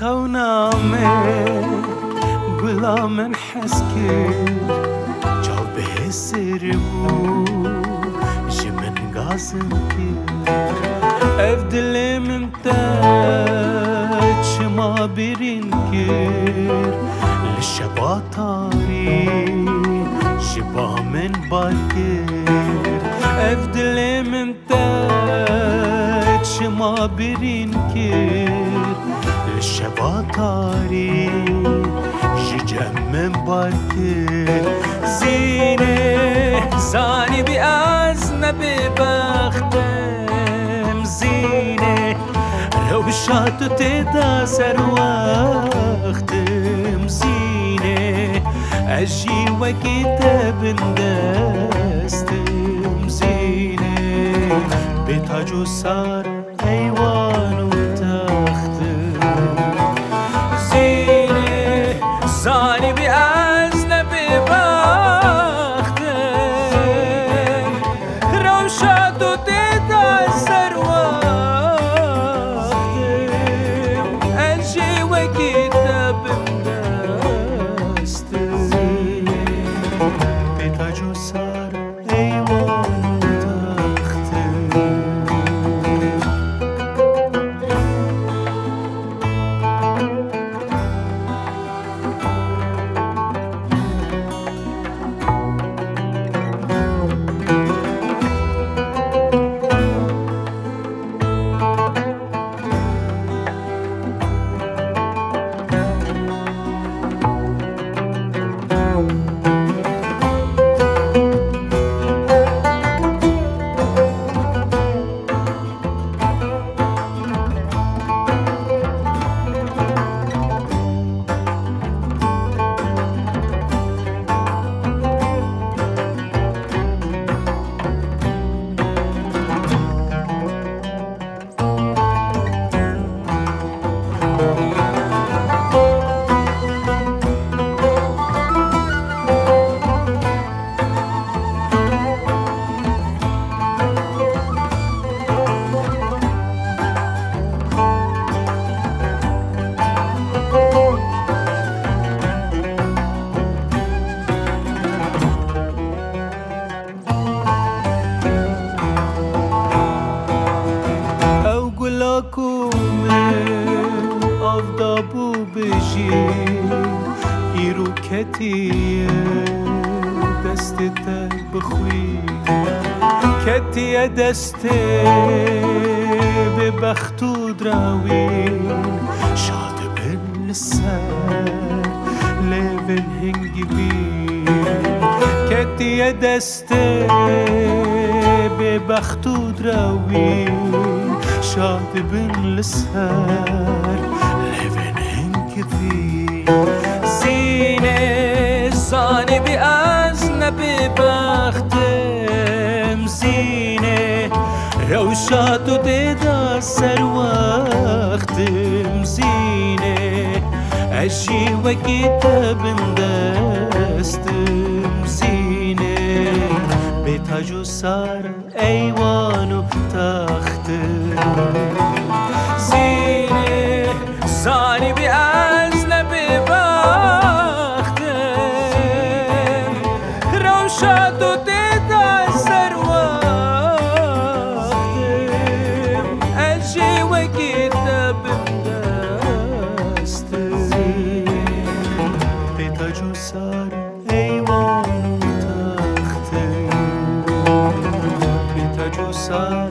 خونامه گلا من حس کرد جا به سر بود جمن گازم کرد اف دل من تا چما برین کرد لشبا تاری شبا من بار کرد اف دل من تا چما برین کرد لشبا تاری جمم باركر زينة زاني بأز نبي بختم زينة روشات تدا سرواختم زينة أجي وكتاب دستم زينة بتاجو صار أيوان وتختم زاني بأز نبي بختم روشات وتدا سرواختم أجي وكتاب دستم بتاجو صار أيوان وتختم آفتابو بشی ایرو کتیه دستت بخوی کتیه دسته به بختو دراوی شاد بن سر لبن هنگی بی کتیه دسته به بختو دراوی شاد بن لسر لبن هنگی بی زینه زانی بی از نبی بختم زینه روشات و دیده سر وقتم زینه اشی و کتاب دستم زینه به تاج و سر ایوان و تختم زینه زانی بی از نبی بختم روشات و دیده سر وقتم اشی و کتاب دستم به تاج و سر ایوان و تختم به تاج و سر